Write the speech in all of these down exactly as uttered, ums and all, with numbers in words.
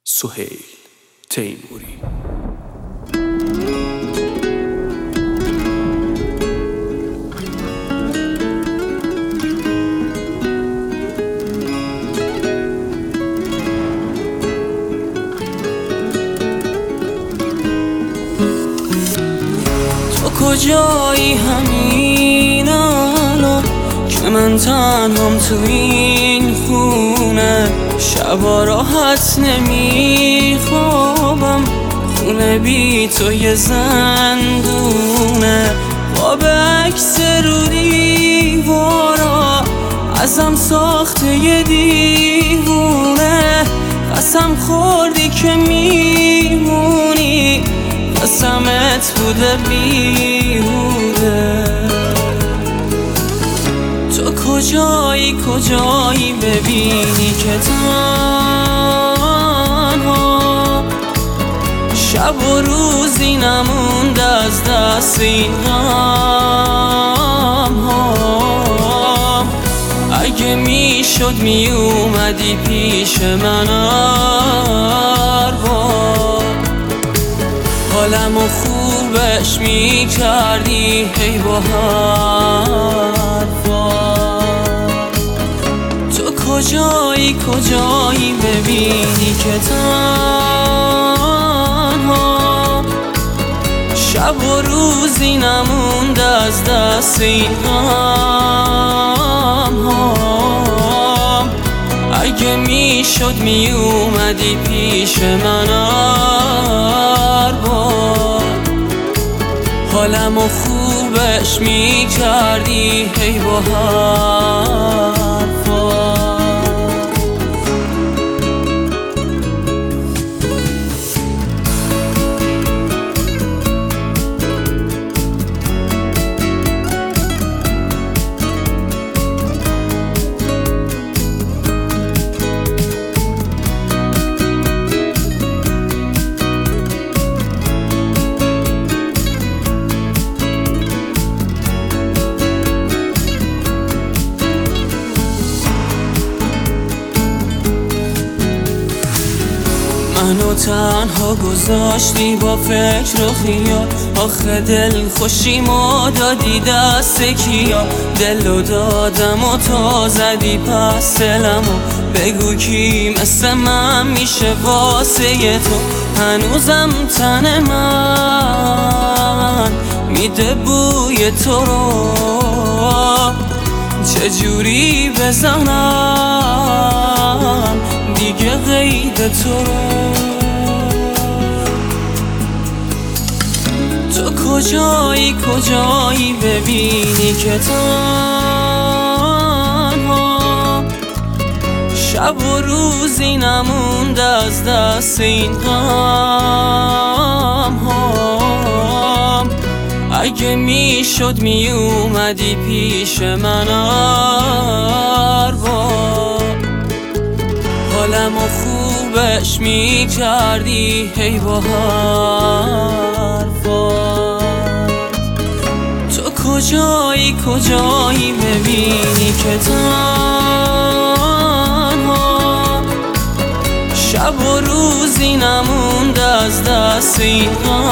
سهیل تیموری. تو کجایی همین الان که من تنهام تو این خونه؟ شبا راحت نمیخوابم، خونه بی تو یه زندونه. خواب عکس رو دیوارا ازم ساخته یه دیوونه. قسم خوردی که میمونی، قسمت بوده بیهوده. تو کجایی کجایی ببینی که تنها شب و روزی نمونده از دست این غم ها. اگه میشد میومدی پیش من هر بار، حالمو خوبش میکردی هی با حرفا. تو کجایی کجایی ببینی که تنها شب و روزی نمونده از دست این غم ها. اگه میشد میومدی پیش من هر بار، حالمو خوبش میکردی هی با حرفا. منو تنها گذاشتی با فکر و خیال، آخه دل خوشیمو دادی دست کیا؟ دلو دادم و تا زدی پس دلمو، بگو کی مثل من میشه واسه تو؟ هنوزم تن من میده بوی تو رو، چجوری بزنم دیگه قید تو رو؟ تو کجایی کجایی ببینی که تنها شب و روزی نمونده از دست این غم ها. اگه میشد میومدی پیش من هر بار، حالمو خوبش میکردی هی با حرفات. تو کجایی کجایی ببینی که تنها شب و روزی نمونده از دست این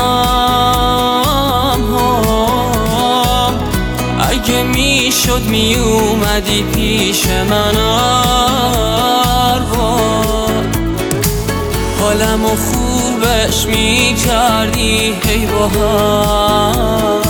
غم ها. اگه میشد میومدی پیش من هر بار، حالمو خوبش میکردی هی با هم.